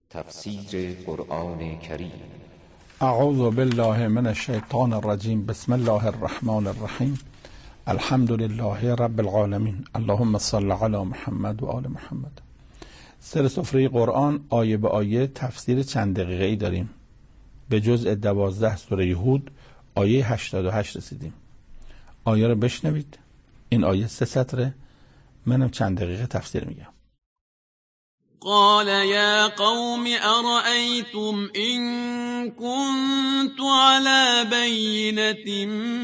تفسیر قرآن کریم. اعوذ بالله من الشیطان الرجیم. بسم الله الرحمن الرحیم. الحمد لله رب العالمین. اللهم صل علی محمد و آل محمد. سر سفره قرآن آیه به آیه تفسیر چند دقیقه‌ای داریم. به جزء 12 سوره هود آیه 88 رسیدیم. آیه رو بشنوید. این آیه 3 سطره. منم چند دقیقه تفسیر میگم. قال يا قوم أرأيتم إن كنت على بينة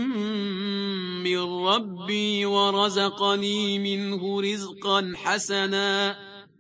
من ربي ورزقني منه رزقا حسنا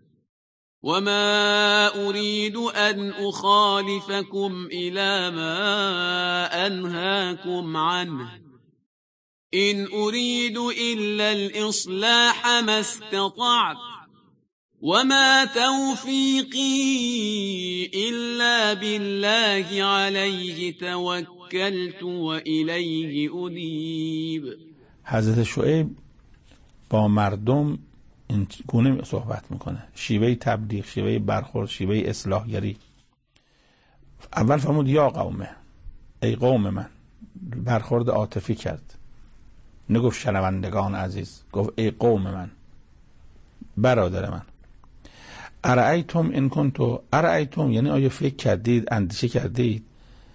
وما أريد أن أخالفكم إلى ما أنهاكم عنه إن أريد إلا الإصلاح ما استطعت وما توفيقي إلا بالله عليه توكلت وإليه أنيب. حضرت شعیب با مردم این گونه صحبت میکنه، شیوه تبلیغ، شیوه برخورد، شیوه اصلاحگری. اول فرمود یا قومه، ای قوم من. برخورد عاطفی کرد، نگفت شنوندگان عزیز، گفت ای قوم من، برادر من. ارأیتم این کنتو، ارأیتم یعنی آیا فکر کردید، اندیشه کردید؟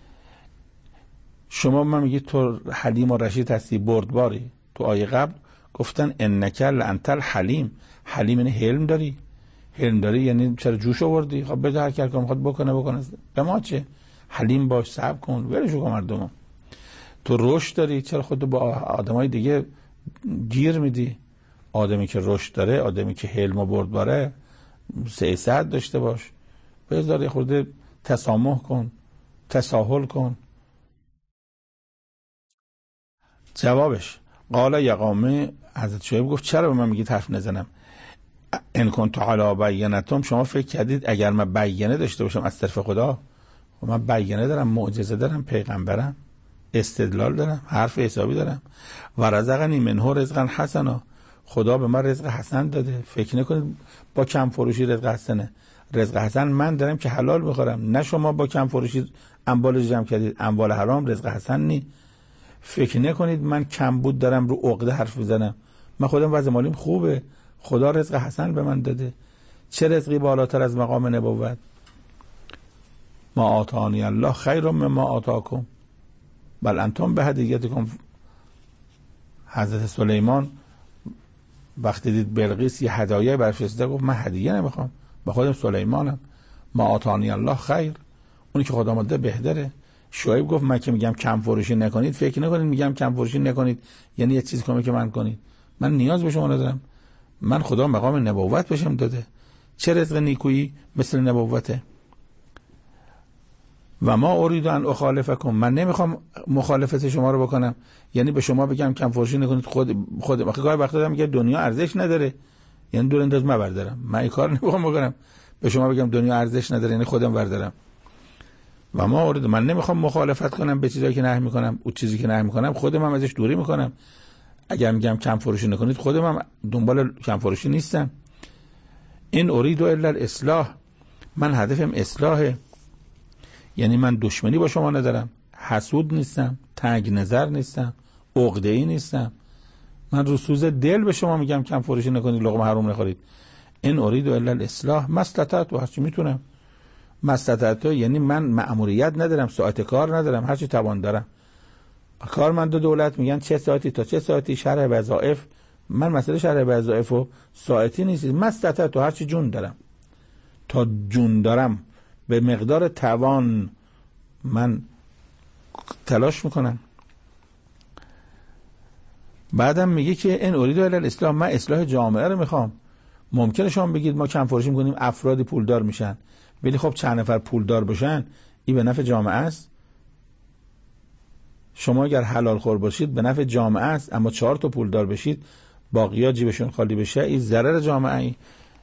شما من میگید تو حلیم و رشید هستی، بردباری. تو آیه قبل گفتن انک لانت الحلیم. حلیم یعنی حلم داری. حلم داری یعنی چرا جوش آوردی؟ خب بده هر کار میخواد بکنه. به ما چه؟ حلیم باش، صبر کن، ولشو کن مردم. تو رشد داری، چرا خودتو با آدمای دیگه گیر میدی؟ آدمی که رشد داره، آدمی که حلم و بردباره، سعادت داشته باش. بذار خورده تسامح کن، تساهل کن. جوابش قال یا قوم، حضرت شعیب گفت چرا به من میگید حرف نزنم؟ ان کنت علی بینتم، شما فکر کردید اگر من بیانه داشته باشم از طرف خدا؟ من بیانه دارم، معجزه دارم، پیغمبرم، استدلال دارم، حرف حسابی دارم. و رزقنی منه رزقا حسنا، خدا به من رزق حسن داده. فکر نکنید با کم فروشی رزق حسنه. رزق حسن من دارم که حلال بخورم، نه شما با کم فروشی اموال جمع کردید. اموال حرام رزق حسن نی. فکر نکنید من کم بود دارم رو عقده حرف بزنم. من خودم وضع مالیم خوبه، خدا رزق حسن به من داده. چه رزقی بالاتر از مقام نبوت؟ ما آتانی الله خیر مما آتاکم بل انتم بهدیتکم. حضرت سلیمان وقتی دید بلقیس یه هدایای برفرسته، گفت من هدیه نمیخوام، با خودم سلیمانم. ما آتانی الله خیر، اونی که خدا ماده بهتره. شعیب گفت من که میگم کم فروشی نکنید، فکر نکنید میگم کم فروشی نکنید یعنی یه چیز کمی که من کنید. من نیاز به شما ندارم، من خدا مقام نبوت بشم داده. چه رزق نیکویی مثل نبوته. و ما اريد ان اخالفکم، من نمیخوام مخالفت شما رو بکنم، یعنی به شما بگم کم فروشی نکنید. خود گاهی وقتا دارم میگه دنیا ارزش نداره، یعنی دور انداز من بردارم. من این کار نمیخوام بکنم، به شما بگم دنیا ارزش نداره یعنی خودم بردارم. و ما اريد، من نمیخوام مخالفت کنم به چیزایی که نهی میکنم. اون چیزی که نهی میکنم خودم هم ازش دوری میکنم. اگر میگم کم فروشی نکنید، خودم هم دنبال کم فروشی نیستم. این اريد الا الاصلاح، من هدفم اصلاحه. یعنی من دشمنی با شما ندارم، حسود نیستم، تنگ نظر نیستم، عقده‌ای نیستم. من رو سوز دل به شما میگم کم فروشی نکنید، لقمه حرام نخورید. این اريد الا الاصلاح ما استطعت، و هرچی میتونم. ما استطعت یعنی من مأموریت ندارم، ساعت کار ندارم، هرچی توان دارم. کارمند دولت میگن چه ساعتی تا چه ساعتی، شرح وظایف. من مسئله شرح وظایف و ساعتی نیست. ما استطعت هرچی جون دارم، تا جون دارم به مقدار توان من تلاش میکنم. بعدم میگه که این اريد الا الاصلاح، من اصلاح جامعه رو میخوام. ممکنه شما بگید ما کم فروشی میکنیم افرادی پولدار میشن، ولی خب چند نفر پولدار بشن این به نفع جامعه است. شما اگر حلال خور باشید به نفع جامعه است، اما 4 تا پولدار بشید باقی‌ها جیبشون خالی بشه، این ضرر جامعه. این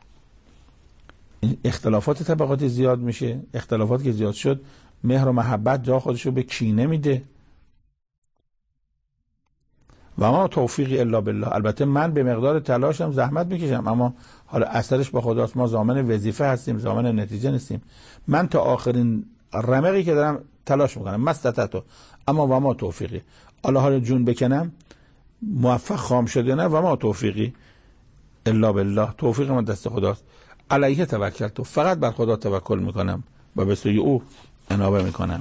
اختلافات طبقاتی زیاد میشه. اختلافات که زیاد شد مهر و محبت جا خودشو به کینه میده. و ما توفیقی الا بالله. البته من به مقدار تلاشم زحمت میکشم، اما حالا اثرش با خداست. ما ضامن وظیفه هستیم، ضامن نتیجه نیستیم. من تا آخرین رمقی که دارم تلاش میکنم، مستطعت، اما و ما توفیقی. حالا جون بکنم موفق خام شده نه، و ما توفیقی الا بالله، توفیق من دست خداست. علیه توکلت، فقط بر خدا توکل میکنم و به سوی او انابه میکنم.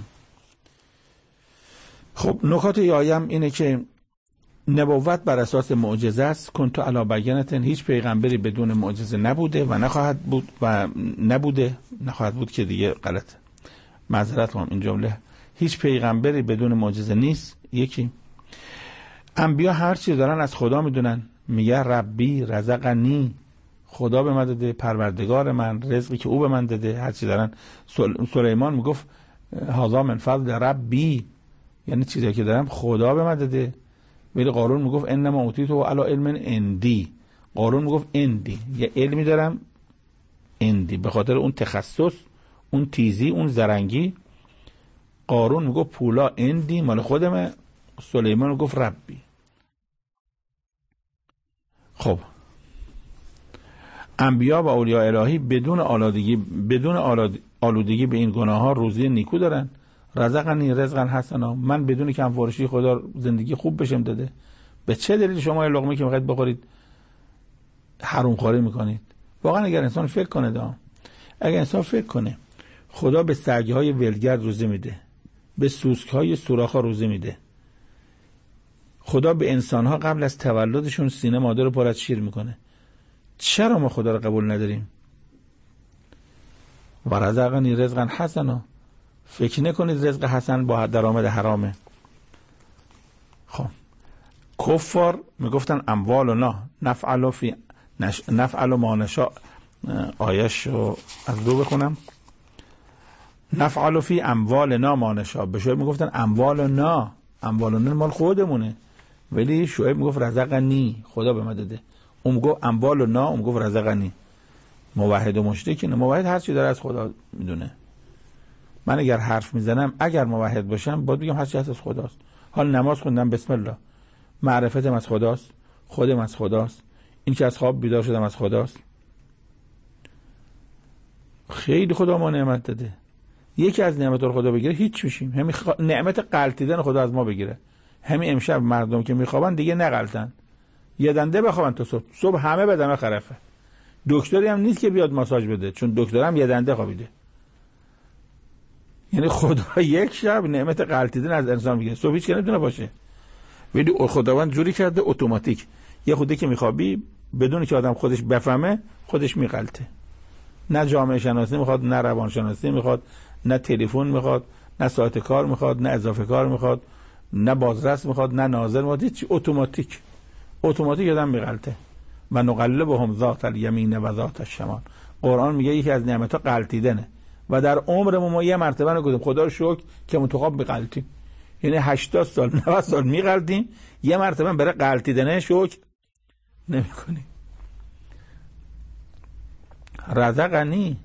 خب نکات یایم اینه که نبوت بر اساس معجزه است. کنت علی بینة، هیچ پیغمبری بدون معجزه نبوده و نخواهد بود و نخواهد بود که دیگه غلطه، معذرت میخوام این جمله. هیچ پیغمبری بدون معجزه نیست. یکی انبیا هر چی دارن از خدا میدونن، میگه ربی رزقنی، خدا به من داده، پروردگار من، رزقی که او به من داده، هر چی دارن. سلیمان میگفت هذا من فضل ربی، یعنی چیزی که دارم خدا به من داده. ولی قارون میگفت انما اوتیته علی علم عندی، قارون میگفت عندی، یه علمی دارم عندی، به خاطر اون تخصص، اون تیزی، اون زرنگی. قارون میگفت پولا عندی مال خودمه، سلیمان میگفت ربی. خب انبیا و اولیاء الهی بدون آلودگی به این گناه ها روزی نیکو دارن. رزقنی رزقا حسنا، من بدون کم فروشی خدا زندگی خوب بشم داده. به چه دلیل شما یه لقمه که میخواید بخورید حروم خواری میکنید؟ واقعا اگر انسان فکر کنه خدا به سگی های ولگرد روزی میده، به سوسک های سوراخ روزی میده، خدا به انسان ها قبل از تولدشون سینه مادر رو پر از شیر میکنه، چرا ما خدا رو قبول نداریم؟ و رزقنی رزقا حسنا، فکر نکنید رزق حسن با درآمد حرامه. خب کفار میگفتن اموالنا نفعل ما نشاء، آیش رو از دو بخونم، نفعل فی اموالنا ما نشاء. به شعیب میگفتن اموالنا مال خودمونه، ولی شعیب میگفت رزقنی، خدا به ما داده. اون میگفت اموالنا، اون میگفت رزقنی. موحد و مشرک نه، موحد هر چی داره از خدا میدونه. من اگر حرف میزنم، اگر موحد باشم، باید بگم هر چی هست از خداست. حال نماز خوندم بسم الله، معرفتم از خداست، خودم از خداست، این که از خواب بیدار شدم از خداست. خیلی خدا ما نعمت داده. یکی از نعمت رو خدا بگیره هیچ میشیم. همین نعمت غلطیدن خدا از ما بگیره. همین امشب مردم که میخوابن دیگه نغلطن، یه دنده بخوابن تا صبح همه بدن خرفه. دکتری هم نیست که بیاد ماساژ بده، چون دکتر هم یه دنده خوابیده. یعنی خدا یک شب نعمت غلطیدن از انسان میگیره، صبح هیچ که نمیتونه باشه. ولی خداوند جوری کرده اتوماتیک، یه خوده که میخوابی بدون که آدم خودش بفهمه خودش میغلطه. نه جامعه شناسی میخواد، نه روان شناسی میخواد، نه تلفن میخواد، نه ساعت کار میخواد، نه اضافه کار میخواد، نه بازرس میخواد، نه ناظر میخواد، هیچ. اتوماتیک آدم میغلطه. و نقلبهم ذات الیمین و ذات الشمال. قرآن میگه یکی از نعمت‌ها غلطیدنه و در عمرمون ما یه مرتبه نگفتیم خدا رو شکر که منتخب بغلطیم. یعنی 80 سال 90 سال میغلطیم، یه مرتبه برای غلطیدنه شکر نمی‌کنیم. رزقنی،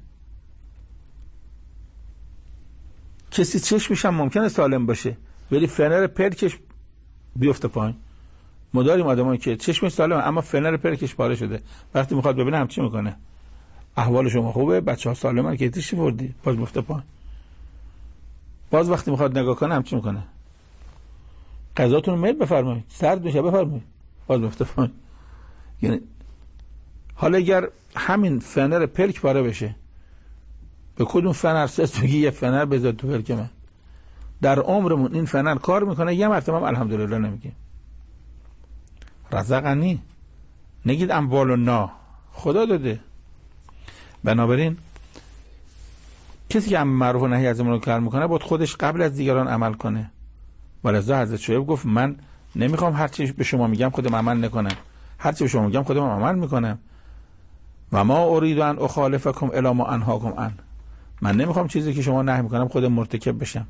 کسی چشمش هم ممکنه سالم باشه ولی فنر پلکش بیفته پایین. ما داریم آدمایی که چشمش سالمه اما فنر پلکش پاره شده، وقتی میخواد ببینه هم چی میکنه؟ احوال شما خوبه؟ بچه‌ها سالمن که چی بردی؟ باز میفته پایین. باز وقتی میخواد نگاه کنه هم چی میکنه؟ غذاتون رو میل بفرمایید، سرد میشه بفرمایید، باز میفته پایین. یعنی حالا اگر همین فنر پلک پاره بشه، به کدوم فنر سست بگی یه فنر بذار تو پلک من؟ در عمرمون این فنر کار میکنه، یه مرتبه هم الحمدلله نمیگیم. رزقنی، نگید اموالنا، خدا داده. بنابراین کسی که امر معروف و نهی از منکر میکنه باید خودش قبل از دیگران عمل کنه. ولذا حضرت شعیب گفت من نمیخوام هر چی به شما میگم خودم عمل نکنم، هر چی به شما میگم خودم عمل میکنم. و ما اريد ان اخالفکم الی ما انهاکم عن، من نمیخوام چیزی که شما نهی میکنم خودم مرتکب بشم.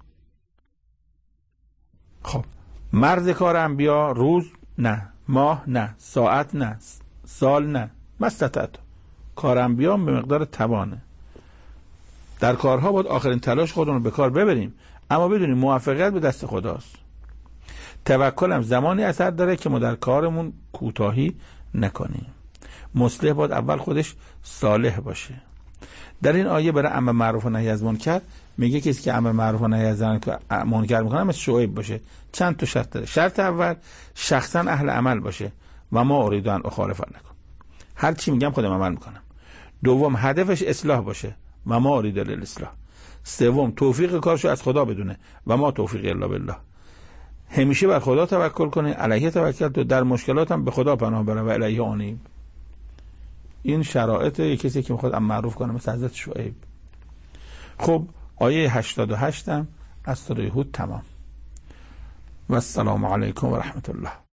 خب مرز کار انبیا روز نه، ماه نه، ساعت نه، سال نه، مستطعت. کار انبیا به مقدار توانه. در کارها باید آخرین تلاش خودمون رو به کار ببریم، اما بدونیم موفقیت به دست خداست. توکلم زمانی اثر داره که ما در کارمون کوتاهی نکنیم. مصلح باید اول خودش صالح باشه. در این آیه برای امر معروف و نهی از منکر میگه کسی که امر معروف و نهی از منکر میکنه مثل شعیب باشه. چند تا شرط داره. شرط اول شخصا اهل عمل باشه و ما اريد ان اخالف لكم، هر چی میگم خودم عمل میکنم. دوم هدفش اصلاح باشه و ما اريد الاصلاح. سوم توفیق کارشو از خدا بدونه و ما توفیق الا بالله. همیشه بر خدا توکل کنه، علیه توکل تو، در مشکلاتم به خدا پناه بره و علیه آنیب. این شرایط کسی که میخواد امر معروف کنه مثل حضرت شعیب. خب آیه 88 هم از سوره هود تمام. و السلام علیکم و رحمت الله.